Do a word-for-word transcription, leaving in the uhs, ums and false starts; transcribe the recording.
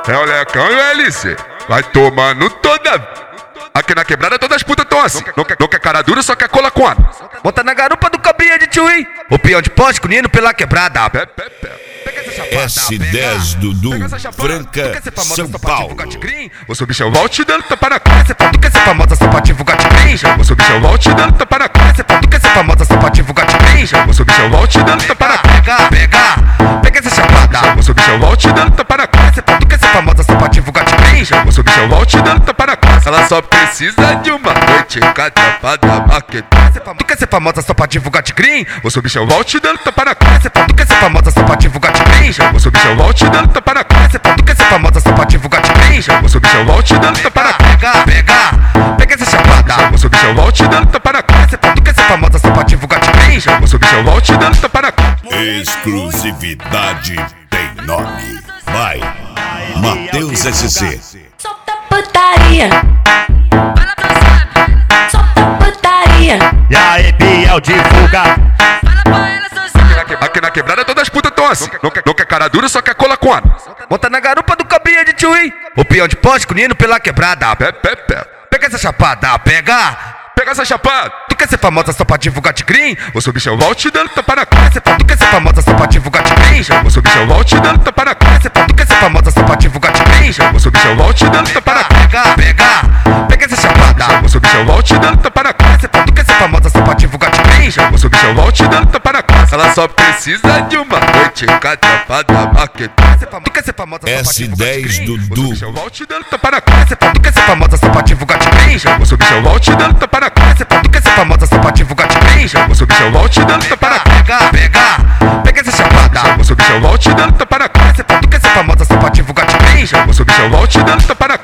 É o Lecão e o L C. Vai tomando toda. Aqui na quebrada todas as putas tão assim. Não quer, não quer cara dura, só quer cola com a. Bota na garupa do cabrinha de tchuí. O peão de poste com nino pela quebrada. Pé, pé, pé. S dez Dudu, Franca, São Paulo. O seu bichão volte dando tapa na cara. Tu quer ser famosa sapativo gatinho? O seu bichão volte dando tapa na cara. Tu quer ser famosa sapativo gatinho? O seu bichão volte dando tapa na cara. Pega, pega, pega essa chapada. O seu bichão volte dando tapa na cara. Tu quer ser famosa sapativo gatinho? O seu bichão volte dando tapa na cara. Ela só precisa de uma noite com a tropa da maqueta. Tu quer ser famosa sapativo gatinho? O seu bichão volte dando tapa na cara. Tu quer ser famosa sapativo gatinho? O seu bichão volte dando tapa na cara. Tu quer ser famosa sapativo gatinho? O seu bichão volte dando tapa na cara. Pega, pega, pega essa chapada. O seu bichão volte dando tapa na cara. Tu quer ser famosa sapativo gatinho? O seu bichão volte dando tapa na cara. Exclusividade tem nome. Vai, Matheus S C. Solta putaria. Fala pra sabe. Solta putaria. E aí, Biel, divulga. Fala pra ela, só sabe. Aqui na quebrada todas as putas tão assim. Não quer, não quer cara dura, só quer cola com a. Bota na garupa do cabrinha de tchuí. O peão de poste com nino pela quebrada. Pé, pé, pé. Pega essa chapada, pega. Pega essa chapada. Tu quer ser famosa sapativo gatinho? O seu bichão volte dando tapa na cara. Tu quer ser famosa sapativo gatinho? O seu bichão volte dando tapa na cara. Tu quer ser famosa sapativo gatinho? O seu bichão volte dando tapa na cara. Pega, pega, pega essa chapada. O seu bichão volte dando tapa na cara. Tu quer ser famosa sapativo gatinho? O seu bichão volte dando tapa na cara. Ela só precisa de uma noite com a tropa da maqueta. Tu quer ser famosa S dez Dudu. O seu bichão volte dando tapa na cara. Tu quer ser famosa sapativo gatinho? O seu bichão volte dando tapa na cara. Tu quer ser famosa sapativo gatinho? O seu bichão volte dando tapa na cara. Pega, pega, pega essa chapada. O seu bichão volte dando tapa na cara. Tu quer ser famosa sapativo gatinho? O seu bichão volte dando tapa na cara.